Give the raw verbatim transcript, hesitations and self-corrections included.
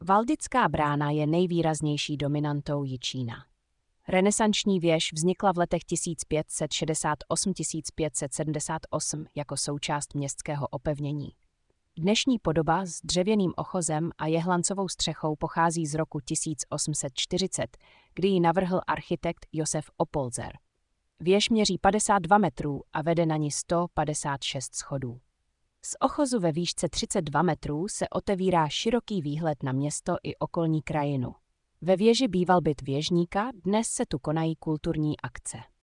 Valdická brána je nejvýraznější dominantou Jičína. Renesanční věž vznikla v letech tisíc pět set šedesát osm až tisíc pět set sedmdesát osm jako součást městského opevnění. Dnešní podoba s dřevěným ochozem a jehlancovou střechou pochází z roku tisíc osm set čtyřicet, kdy ji navrhl architekt Josef Oppolzer. Věž měří padesát dva metrů a vede na ní sto padesát šest schodů. Z ochozu ve výšce třicet dva metrů se otevírá široký výhled na město i okolní krajinu. Ve věži býval byt věžníka, dnes se tu konají kulturní akce.